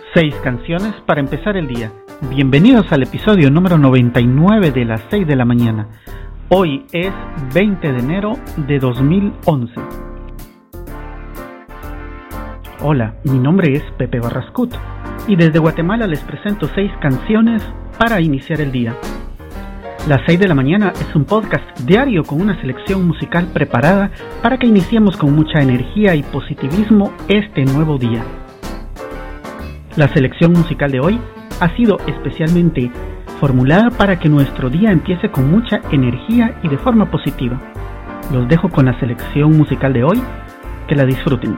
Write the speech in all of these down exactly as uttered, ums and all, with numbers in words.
Seis canciones para empezar el día. Bienvenidos al episodio número noventa y nueve de las seis de la mañana. Hoy es veinte de enero de dos mil once. Hola, mi nombre es Pepe Barrascut y desde Guatemala les presento seis canciones para iniciar el día. Las seis de la mañana es un podcast diario con una selección musical preparada para que iniciemos con mucha energía y positivismo este nuevo día. La selección musical de hoy ha sido especialmente formulada para que nuestro día empiece con mucha energía y de forma positiva. Los dejo con la selección musical de hoy, que la disfruten.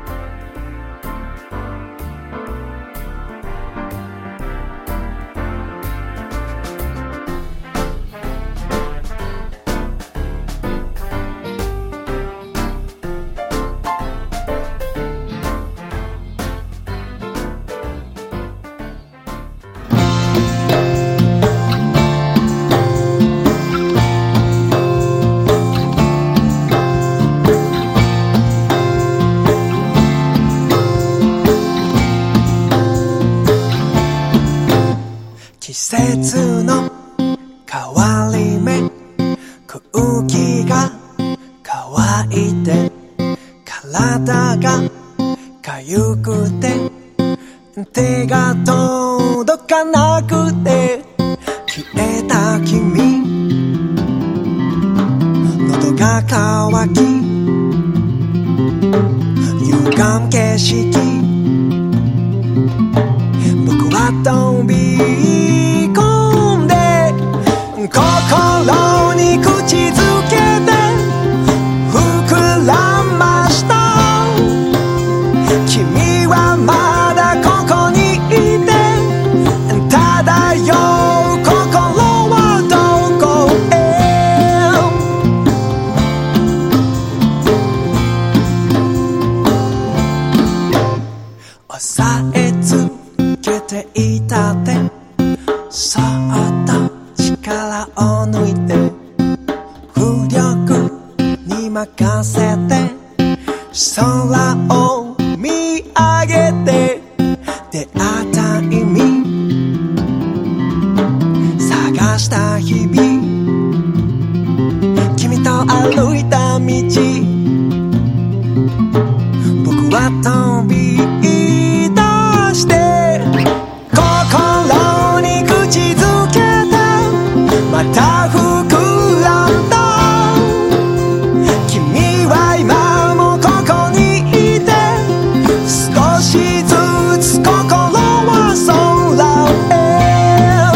季節の変わり目、空気が乾いて体が痒くて手が届かなくて消えた君、喉が渇き歪む景色、僕は飛び心に口づけて膨らました。君はまだここにいて漂う心はどこへ。抑えつけていた手、そっと力を抜いて浮力に任せて空を見上げて出会った意味探した日々、君と歩いた道、僕は飛び出して心に口づけまた膨らんだ。君は今もここにいて少しずつ心は空へ。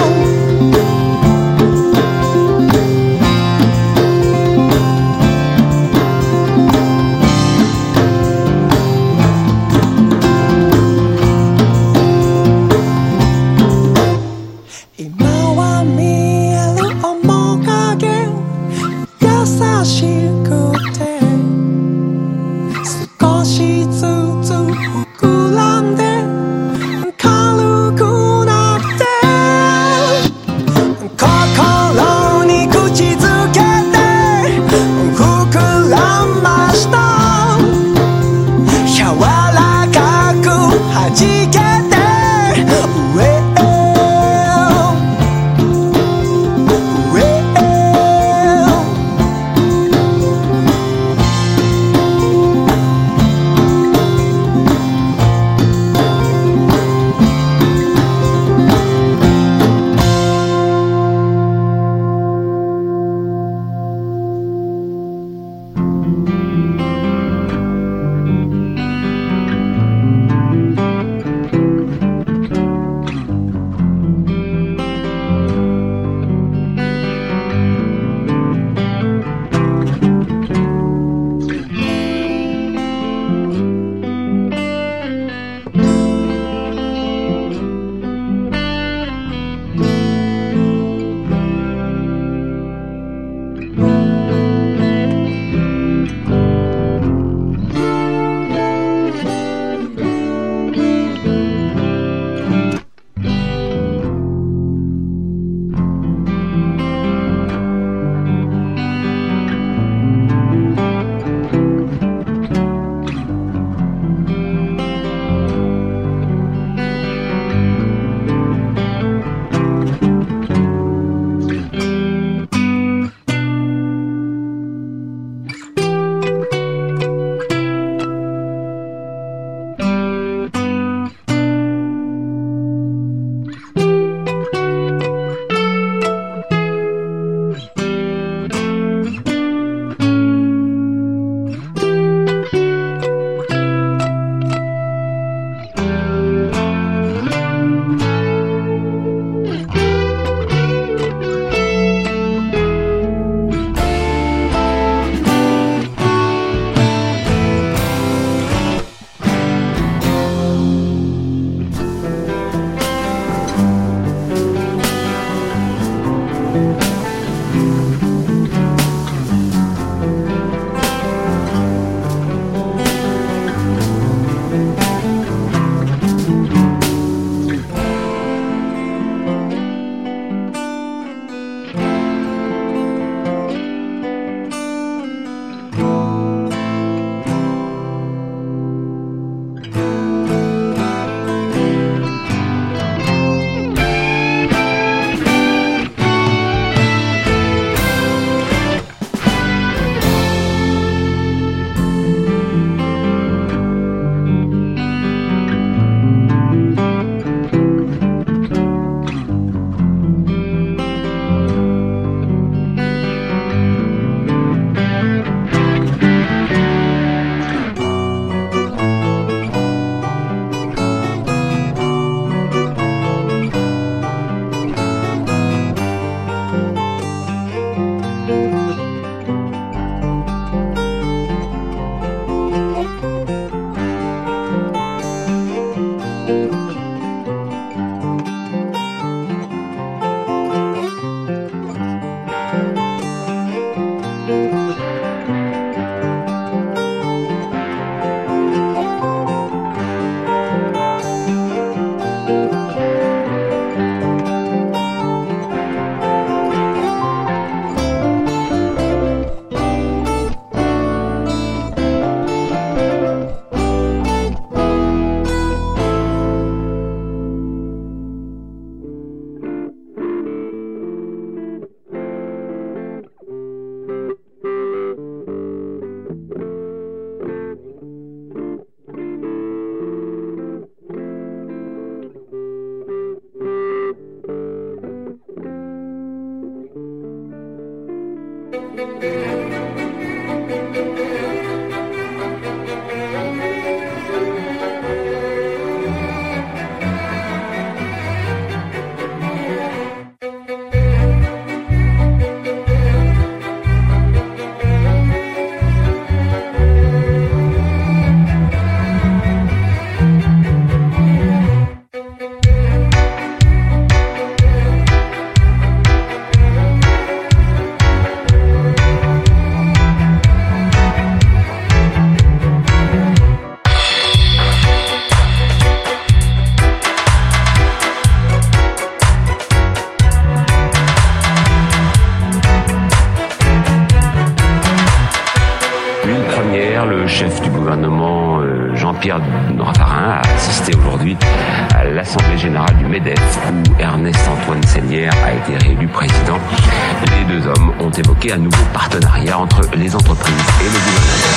Le chef du gouvernement, euh, Jean-Pierre Raffarin, a assisté aujourd'hui à l'Assemblée générale du MEDEF où Ernest-Antoine Seignière a été réélu président. Les deux hommes ont évoqué un nouveau partenariat entre les entreprises et le gouvernement.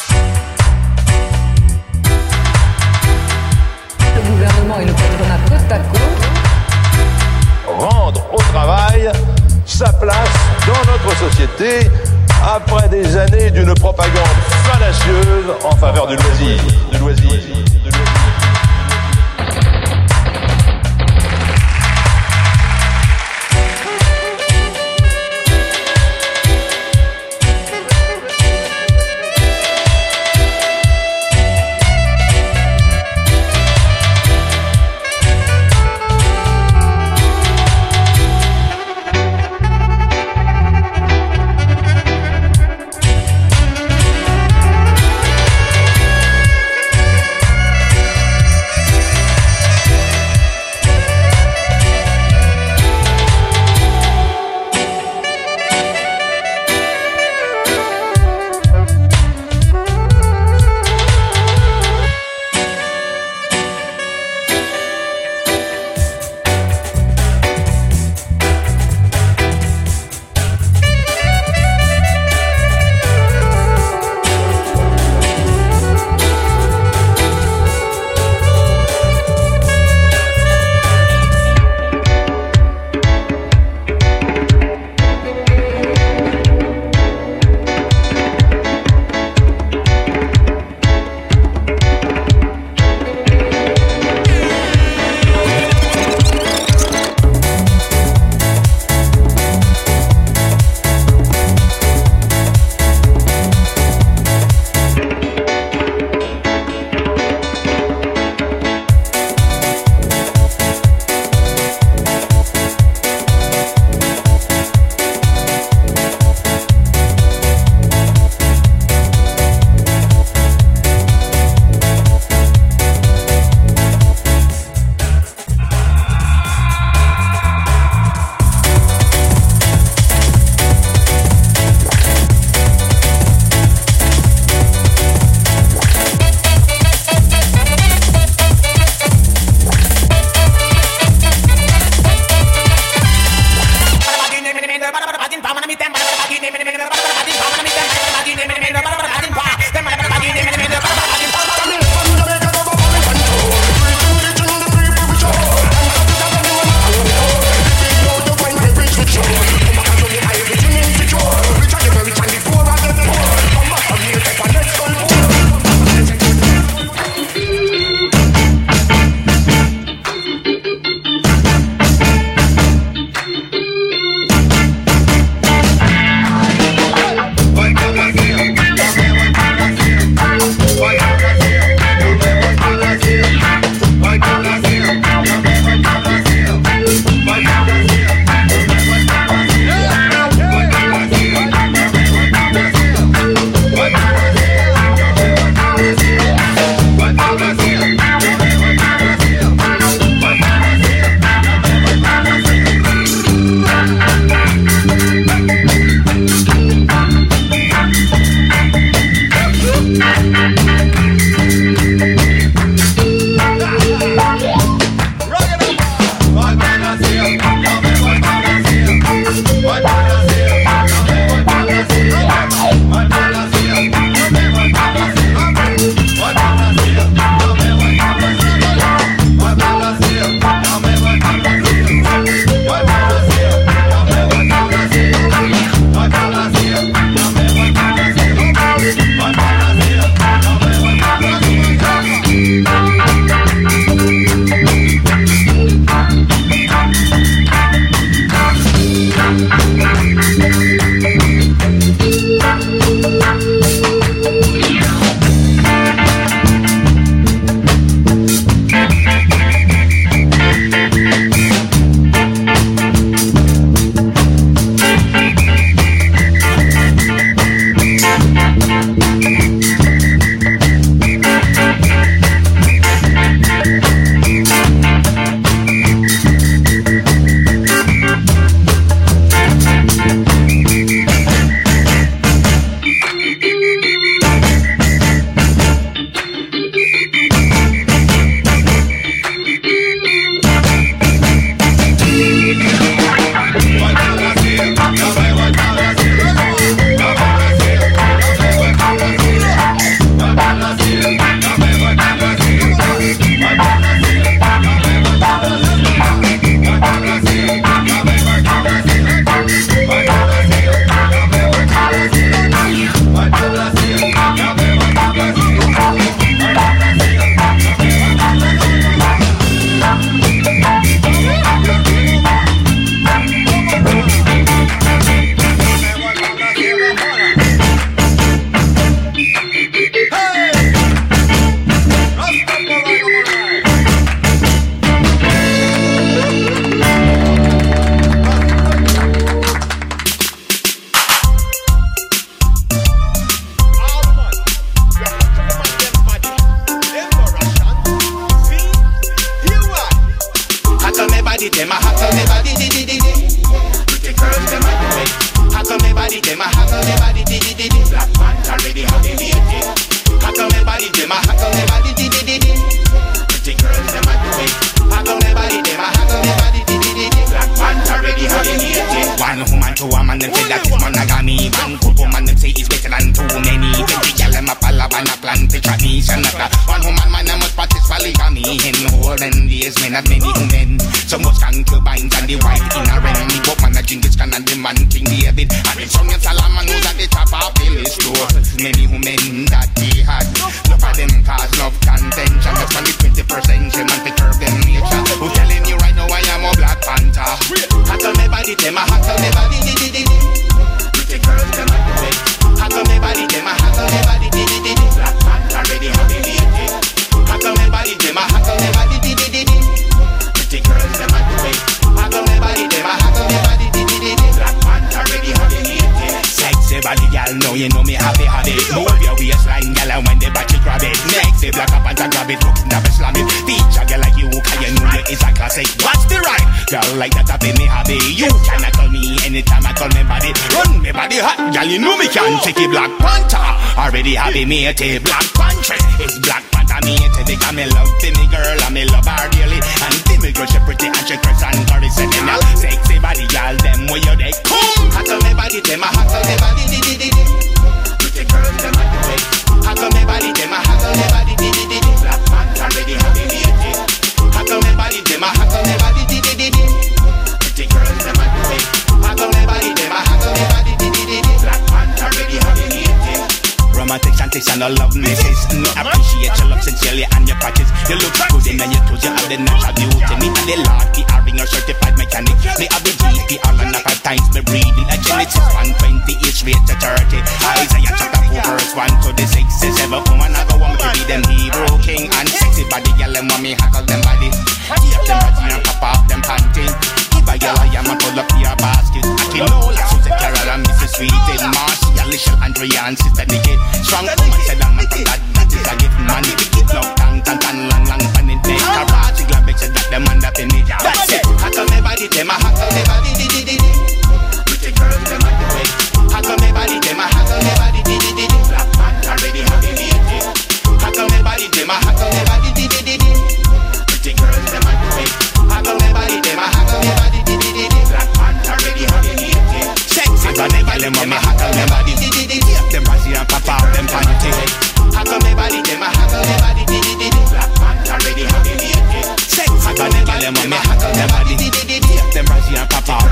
Le gouvernement et le patronat côte à côte. Rendre au travail sa place dans notre société après des années d'une propagande fallacieuse en faveur du loisir, du loisir, du loisir. Yeah. One woman to a man, them say that is monogamy. One good woman, them say is better than too many. Twenty gal, them a pal up and a plan to trap me. Another one woman, man, I must practice polygamy. In olden days, men had many women. So much concubines and the white inner me. But man, a Genghis Khan and the man King David. And the son of Solomon who's at the top of the list. Many women that he had. Love of them cause love contention. That's when the twenty-first century man to curb them nature. Who's telling you right now I am a Black Panther? Hackle me body, them a hackle me body, di di di di. Pretty girls, them a do it. Hackle me body, them a hackle me body, di di di di. Black Panther ready, how they hate it. Hackle me body, them a hackle me body, di di di di. Pretty girls, them a do it. Hackle me body, them a hackle me body, di di di di. Black Panther ready, how they hate it. Sexy body, gal, know you know me happy, happy. Move your waistline, gal, and when the battery grab it. Next, the Black Panther grab it, looking up and slam it. Feature girl like you, cause you know you is a classic. What's the right? Girl like that, I be me happy. You cannot call me anytime I call me body. Run me body hot, girl, you know me can take it. Black Panther, already happy me a Black Panther. It's Black Panther me a take. I me love me girl, I me love her dearly. And me girl, she pretty and she curse and curry. Sentinel, sexy body, girl, them where you they come. Hackle me body, them a hackle me body, di di di di. Pretty girls, them a do it. Hackle me body, them a hackle me body, di di di di. Black Panther ready, happy me a take. Hackle me body, them a hackle me body, di di di di. Pretty girls, them a do it. Hackle me body, them a hackle me body, di di di di. Black Panther ready, happy me a take. Romantic shanties and all love misses. Me appreciate your love sincerely and your practice. You look good in and your toes, you have the natural beauty. Me and the Lord, the R-ring, a certified mechanic. Me have the G P, all and five times me breathing. A Genesis one twenty, it's straight to thirty. Isaiah chapter four, verse one to the six, seven. Woman, I go want me to be them Hebrew king and sexy body. Girl, them want me hackle them body. Keep them body and pop off them panty. Give a girl I am a pull up your basket. Akinola, Susan Carol and Missus Sweetin, Marcia, Alicia, Andrea and Sister Nikki. Strong woman said I'm not that, that is a gift man. If you give love, tan, tan, tan, lang, lang, pan in bed. Karate, glad make sure that them man up in it. That's it. Hackle me body, them a hackle me body, di di di di. Pretty girls, them a do it. Hackle me body, them a hackle me body, di di di di. Black Panther ready, how they hate it. Hackle me body, them a hackle me body, di di di di. Pretty girls, them a do it. Hackle me body, them a hackle me body, di di di di. Black Panther ready, how they hate it. Sexy body, girl, them a hackle me body, di di di di. Them body and pop out them panty. Hackle me body, them a hackle me body, di di di di. Black Panther ready, how they hate it. Sexy body, girl, them a hackle me body, di di di di. Them body and pop out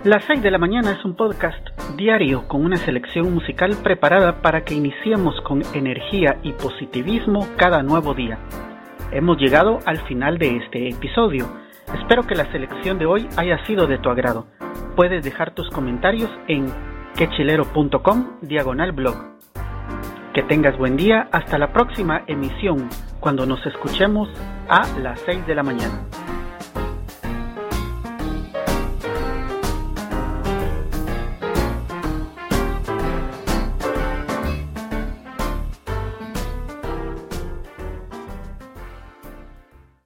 Las seis de la mañana es un podcast diario con una selección musical preparada para que iniciemos con energía y positivismo cada nuevo día. Hemos llegado al final de este episodio. Espero que la selección de hoy haya sido de tu agrado. Puedes dejar tus comentarios en quechilero.com diagonal blog. Que tengas buen día. Hasta la próxima emisión, cuando nos escuchemos a las seis de la mañana.